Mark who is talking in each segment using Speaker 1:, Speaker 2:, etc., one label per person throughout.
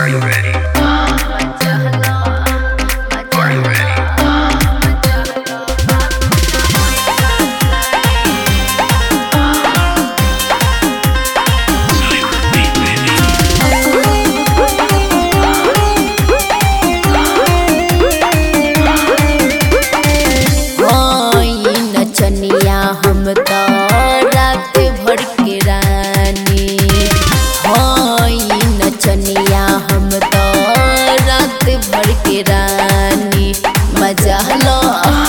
Speaker 1: Are you ready? Are you ready?
Speaker 2: नचनिया हम तो रात भर के रानी नचनिया हम तो रात भर के रानी मजा लो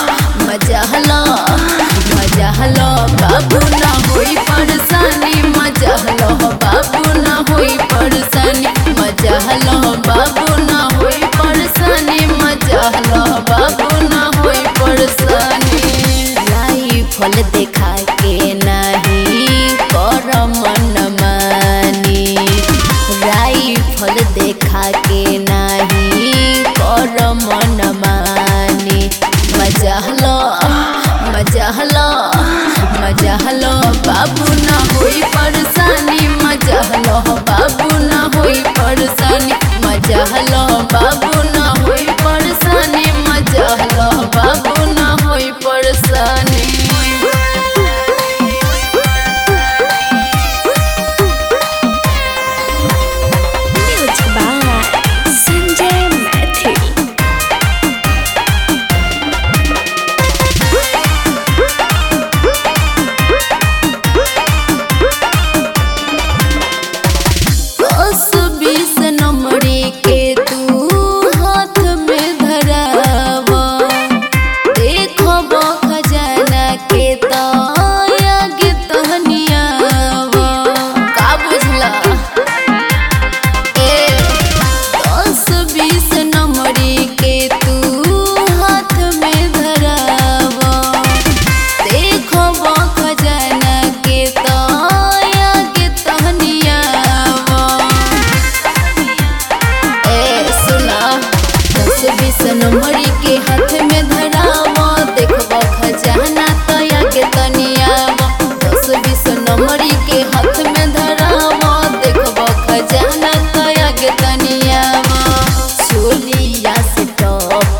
Speaker 2: बाबू ना होई परेशानी मजा लो बाबू ना होई परेशानी मजा लो बाबू ना होई परेशानी मजा लो बाबू ना होई परेशानी फल देखा के नहीं कर मन मानी राई फल देखा के नहीं कर मन मानी मजा लो बाबू ना होई परेशानी मजा लो बाबू ना होई परेशानी मजा लो बाबू ना होई परेशानी मजा लो बाबू ना होई परेशानी नंबरी के हाथ में धरावा देखबो खजाना तया के तनियावा 10-20 नंबरी के हाथ में धरावा देखबो खजाना तया के तनियावा चोलिया से टप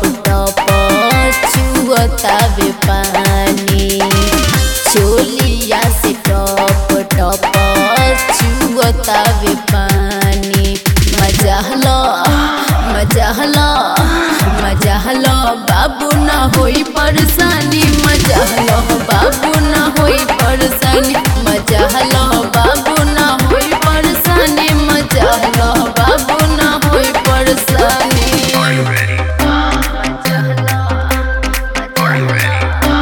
Speaker 2: चुअतावे पानी चोलिया से टप चुअतावे पानी मजा लो बाबू ना होई परेशानी मजा लो बाबू ना होई परेशानी मजा लो बाबू ना होई परेशानी मजा लो बाबू ना होई परेशानी
Speaker 1: Are you ready? Are you ready?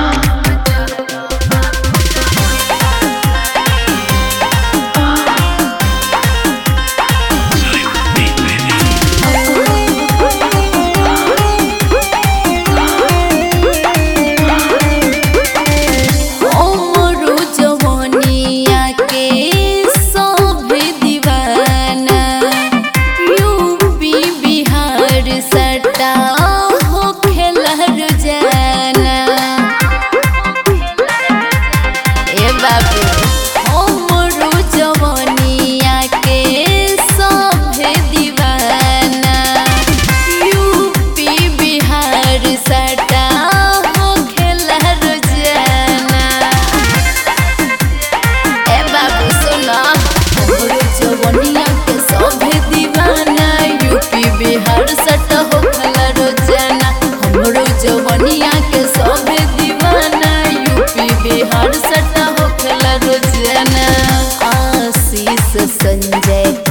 Speaker 2: Bihar सट हो खला रोजाना हमरो जवनिया के सब दीवाना यूपी बिहार सट हो खला रोजाना आशीष संजय